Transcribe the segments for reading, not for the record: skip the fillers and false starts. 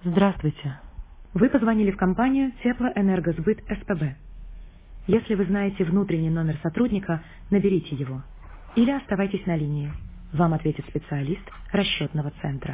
Здравствуйте. Вы позвонили в компанию Теплоэнергосбыт СПБ. Если вы знаете внутренний номер сотрудника, наберите его. Или оставайтесь на линии. Вам ответит специалист расчетного центра.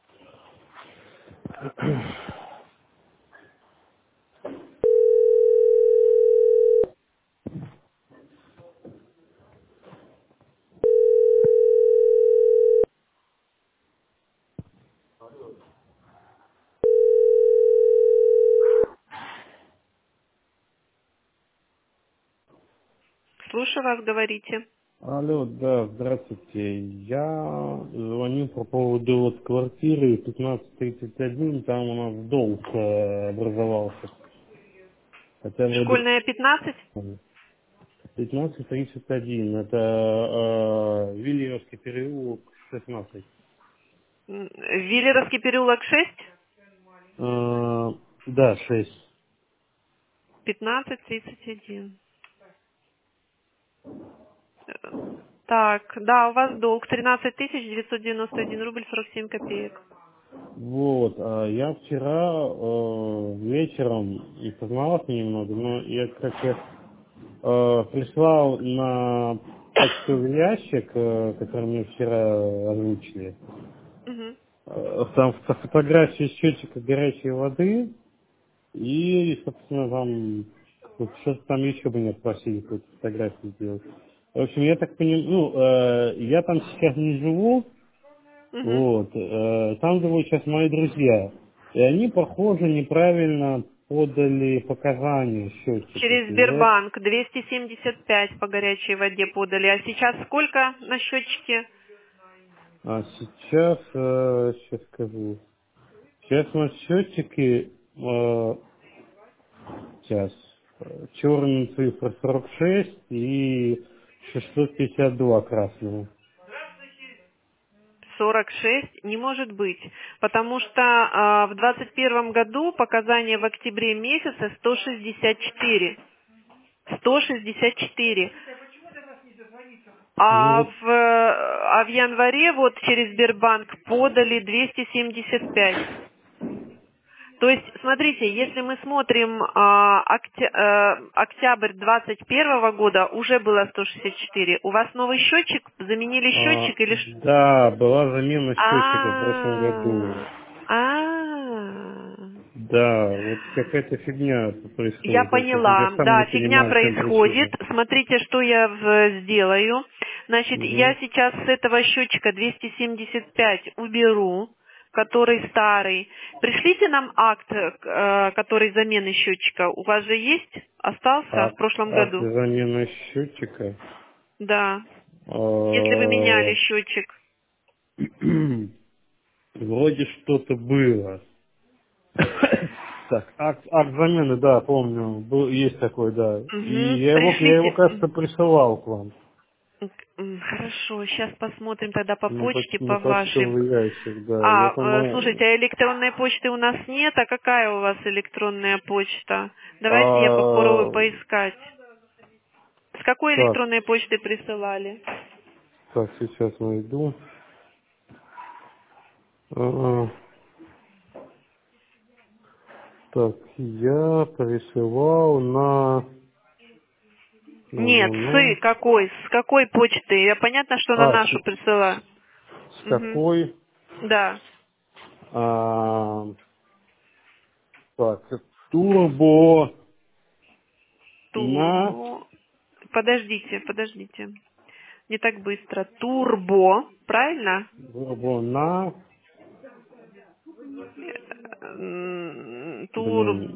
Слушаю вас, говорите. Алло, да, здравствуйте. Я звоню по поводу вот квартиры 1531, там у нас долг образовался. Хотя вроде Школьная 15? 1531, это Вильевский переулок 16. Виллеровский переулок 6? Да, 6. 1531. Так, да, у вас долг 13 991 рубль 47 копеек. Вот, я вчера вечером и познавался немного, но я как-то прислал на почтовый ящик, который мне вчера озвучили, Мгм. там фотографии счетчика горячей воды и, собственно, там вот что-то там еще бы меня просили какую-то фотографию сделать. В общем, я так понимаю, я там сейчас не живу, Мгм. вот, там живут сейчас мои друзья, и они, похоже, неправильно подали показания счетчиков. Через Сбербанк 275 по горячей воде подали. А сейчас сколько на счетчике? А сейчас, сейчас скажу. Сейчас на счетчике, сейчас, черная цифра 46 и 652 красного. 46 не может быть, потому что в 2021 году показания в октябре месяце 164. 164. Ну А вот, в январе вот через Сбербанк подали 275. То есть, смотрите, если мы смотрим октябрь 2021 года, уже было 164. У вас новый счетчик? Заменили счетчик или что? да, была замена счетчика в прошлом году. А, а. Да, вот какая-то фигня Я происходит. В общем, я поняла. сам не Да, фигня понимаю, в чем происходит. причина. Смотрите, что я сделаю. Значит, я Угу. сейчас с этого счетчика 275 уберу, который старый. Пришлите нам акт, который замены счетчика. У вас же есть? Остался в прошлом Акт году? замены счетчика. Да. Если вы меняли э, счетчик. Вроде что-то было. Так, акт замены, да, помню, есть такой, да. И Угу. я его, Пришлите. кажется, присылал к вам Хорошо, сейчас посмотрим тогда по почте, на по вашей. почтовый ящик, да. Я Слушайте, по-моему, а электронной почты у нас нет, а какая у вас электронная почта? Давайте я попробую поискать. С какой так, электронной почты присылали? так, сейчас найду. А, Так, я присылал Нет, на, с какой почты? Я понятно, что на нашу присылаю. с Угу. какой, Да. а, так, турбо на, Турбо. Подождите. Не так быстро. Турбо, правильно? турбо на, Тур. блин,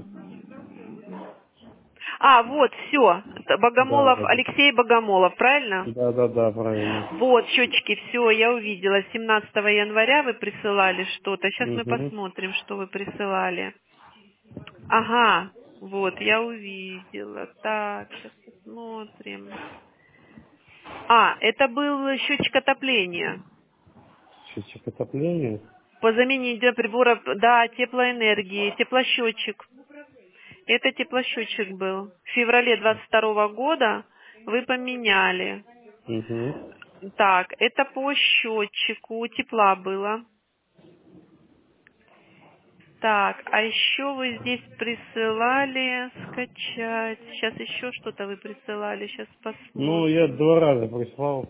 Вот, все. да, Богомолов, да, да, Алексей Богомолов, правильно? да, да, да, правильно. Вот, счетчики, все, я увидела. 17 января вы присылали что-то. Сейчас мы Угу. посмотрим, что вы присылали. Ага, вот, я увидела. Так, сейчас посмотрим. Это был счетчик отопления. Счетчик отопления. По замене приборов, да, теплоэнергии, теплосчетчик. Это теплосчетчик был. В феврале 22 года вы поменяли. Угу. Так, это по счетчику тепла было. Так, а еще вы здесь присылали скачать. Сейчас еще что-то вы присылали. Сейчас Ну, я посмотрим. 2 раза прислал.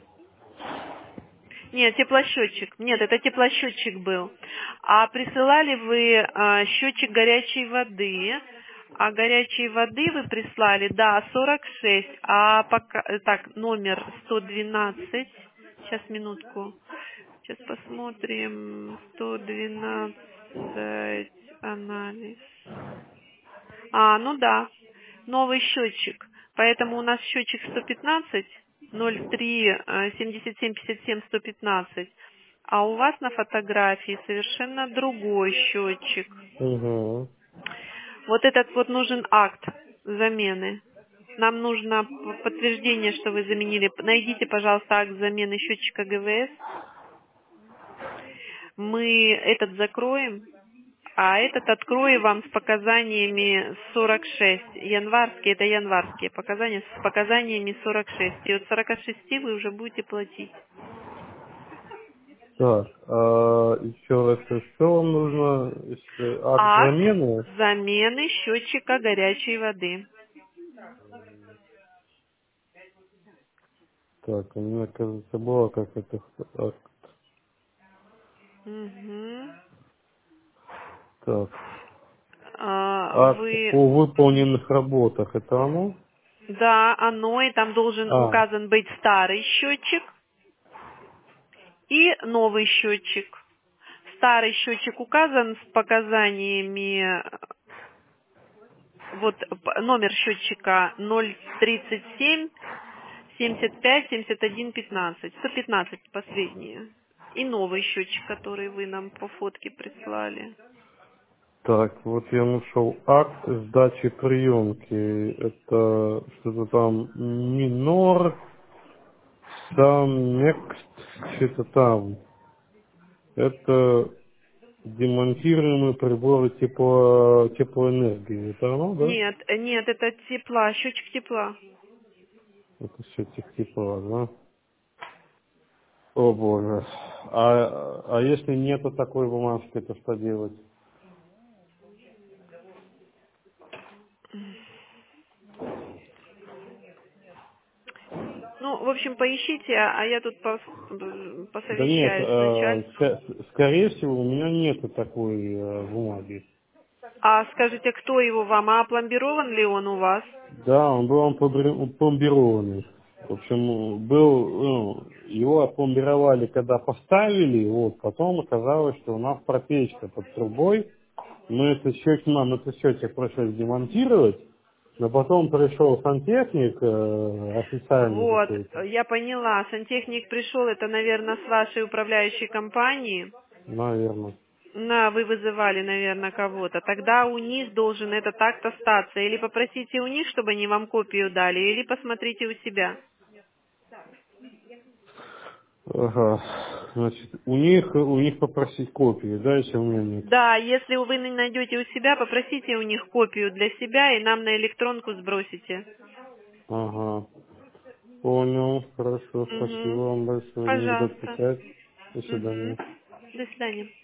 Нет, теплосчетчик. Нет, это теплосчетчик был. А присылали вы счетчик горячей воды. А горячей воды вы прислали, да, 46. А пока, так, номер 112. Сейчас, минутку. Сейчас посмотрим. 112. Анализ. Ну да, новый счетчик. Поэтому у нас счетчик 115, 03, 77, 57, 115. А у вас на фотографии совершенно другой счетчик. Угу. Вот этот вот нужен акт замены. Нам нужно подтверждение, что вы заменили. Найдите, пожалуйста, акт замены счетчика ГВС. Мы этот закроем. А этот открою вам с показаниями 46. Январские, это январские показания, с показаниями 46. И от 46 вы уже будете платить. Так, еще раз, что вам нужно? Если акт Акт замены? замены счетчика горячей воды. Так, у меня, кажется, было как это акт. Мгм. Так, акт Вы, о выполненных работах, это оно? да, оно, и там должен А, указан быть старый счетчик и новый счетчик. Старый счетчик указан с показаниями. Вот номер счетчика 037 75 71 15. 115 последние. И новый счетчик, который вы нам по фотке прислали. так, вот я нашел акт сдачи приемки. Это что-то там минор, сам next, что-то там. Это демонтируемые приборы теплоэнергии. Это оно, да? Нет, нет, это тепла, счетчик тепла. Это все тепла, да? О боже. А если нету такой бумажки, то что делать? Ну, в общем, поищите, а я тут Да нет, посовещаюсь с начальством. скорее всего, у меня нету такой бумаги. А скажите, кто его вам? А опломбирован ли он у вас? Да, он был опломбированный. В общем, его опломбировали, когда поставили, вот, потом оказалось, что у нас протечка под трубой. Нам этот счетчик пришлось демонтировать, но потом пришел сантехник, официальный Вот, какой-то, я поняла. Сантехник пришел, это, наверное, с вашей управляющей компании. наверное. Вы вызывали, наверное, кого-то. Тогда у них должен этот акт остаться. Или попросите у них, чтобы они вам копию дали, или посмотрите у себя. Ага. Значит, у них попросить копии, да, если у меня нет. Да, если вы не найдете у себя, попросите у них копию для себя и нам на электронку сбросите. Ага. Понял. Хорошо. Спасибо Угу. вам большое. Не буду Пожалуйста. отвечать. До свидания. Угу. До свидания.